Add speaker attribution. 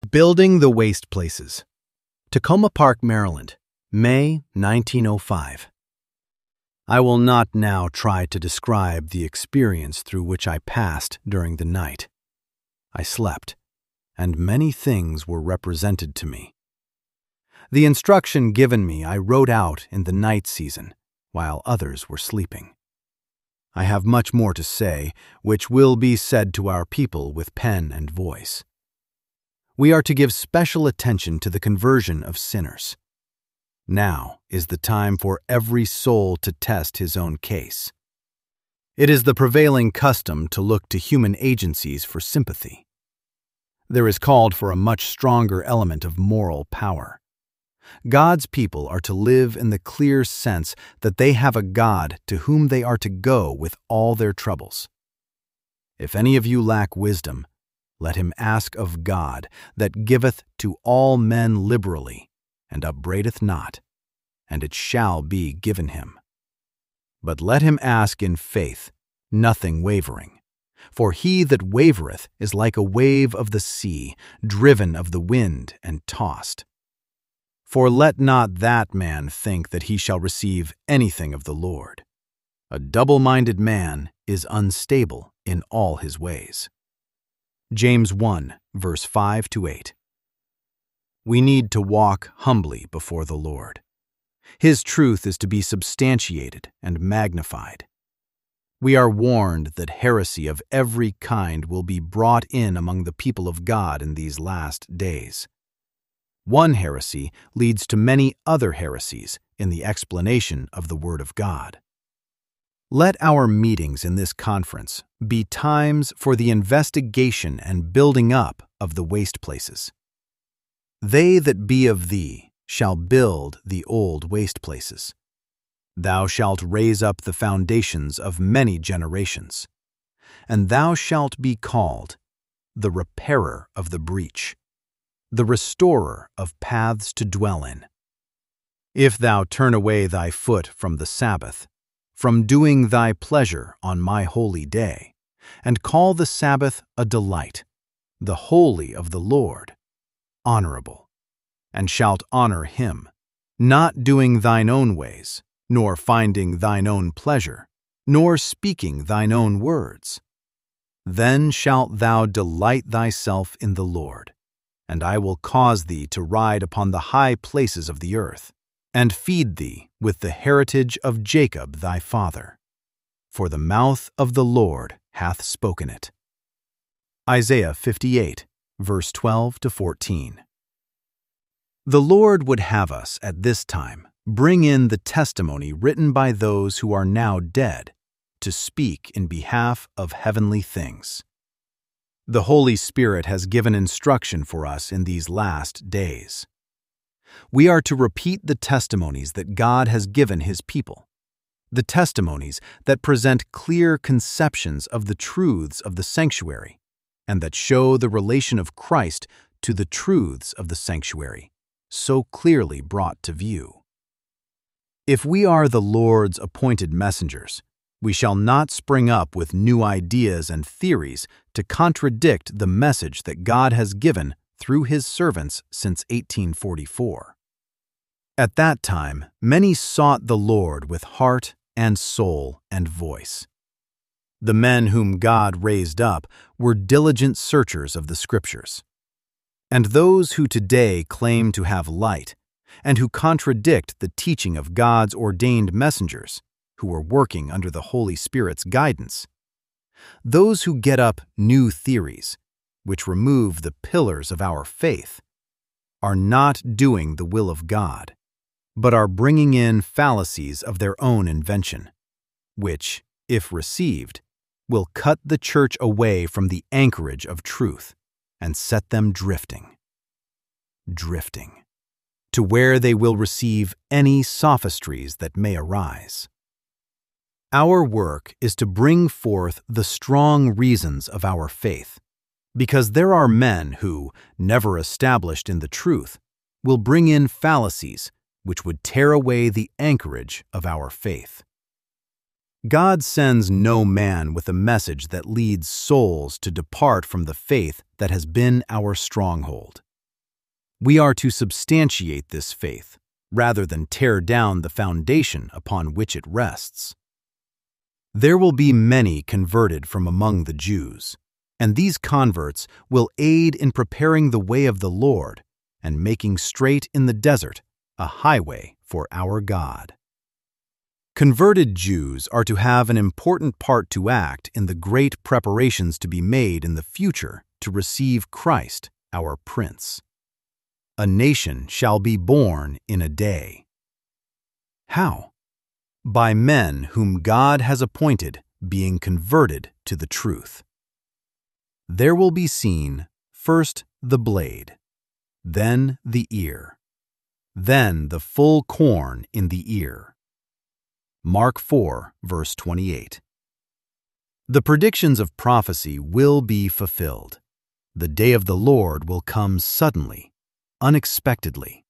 Speaker 1: Building the Waste Places. Tacoma Park, Maryland, May 1905. I will not now try to describe the experience through which I passed during the night. I slept, and many things were represented to me. The instruction given me I wrote out in the night season, while others were sleeping. I have much more to say, which will be said to our people with pen and voice. We are to give special attention to the conversion of sinners. Now is the time for every soul to test his own case. It is the prevailing custom to look to human agencies for sympathy. There is called for a much stronger element of moral power. God's people are to live in the clear sense that they have a God to whom they are to go with all their troubles. If any of you lack wisdom, let him ask of God, that giveth to all men liberally, and upbraideth not, and it shall be given him. But let him ask in faith, nothing wavering. For he that wavereth is like a wave of the sea, driven of the wind and tossed. For let not that man think that he shall receive anything of the Lord. A double-minded man is unstable in all his ways. James 1, verse 5-8. We need to walk humbly before the Lord. His truth is to be substantiated and magnified. We are warned that heresy of every kind will be brought in among the people of God in these last days. One heresy leads to many other heresies in the explanation of the Word of God. Let our meetings in this conference be times for the investigation and building up of the waste places. They that be of thee shall build the old waste places. Thou shalt raise up the foundations of many generations, and thou shalt be called the repairer of the breach, the restorer of paths to dwell in. If thou turn away thy foot from the Sabbath, from doing thy pleasure on my holy day, and call the Sabbath a delight, the holy of the Lord, honorable, and shalt honor him, not doing thine own ways, nor finding thine own pleasure, nor speaking thine own words. Then shalt thou delight thyself in the Lord, and I will cause thee to ride upon the high places of the earth, and feed thee with the heritage of Jacob thy father. For the mouth of the Lord hath spoken it. Isaiah 58, verse 12-14. The Lord would have us, at this time, bring in the testimony written by those who are now dead, to speak in behalf of heavenly things. The Holy Spirit has given instruction for us in these last days. We are to repeat the testimonies that God has given His people, the testimonies that present clear conceptions of the truths of the sanctuary, and that show the relation of Christ to the truths of the sanctuary, so clearly brought to view. If we are the Lord's appointed messengers, we shall not spring up with new ideas and theories to contradict the message that God has given through His servants since 1844. At that time, many sought the Lord with heart and soul and voice. The men whom God raised up were diligent searchers of the Scriptures. And those who today claim to have light, and who contradict the teaching of God's ordained messengers, who are working under the Holy Spirit's guidance, those who get up new theories, which remove the pillars of our faith, are not doing the will of God, but are bringing in fallacies of their own invention, which, if received, will cut the church away from the anchorage of truth and set them drifting, to where they will receive any sophistries that may arise. Our work is to bring forth the strong reasons of our faith, because there are men who, never established in the truth, will bring in fallacies which would tear away the anchorage of our faith. God sends no man with a message that leads souls to depart from the faith that has been our stronghold. We are to substantiate this faith, rather than tear down the foundation upon which it rests. There will be many converted from among the Jews, and these converts will aid in preparing the way of the Lord and making straight in the desert a highway for our God. Converted Jews are to have an important part to act in the great preparations to be made in the future to receive Christ, our Prince. A nation shall be born in a day. How? By men whom God has appointed being converted to the truth. There will be seen first the blade, then the ear, then the full corn in the ear. Mark 4, verse 28. The predictions of prophecy will be fulfilled. The day of the Lord will come suddenly, unexpectedly.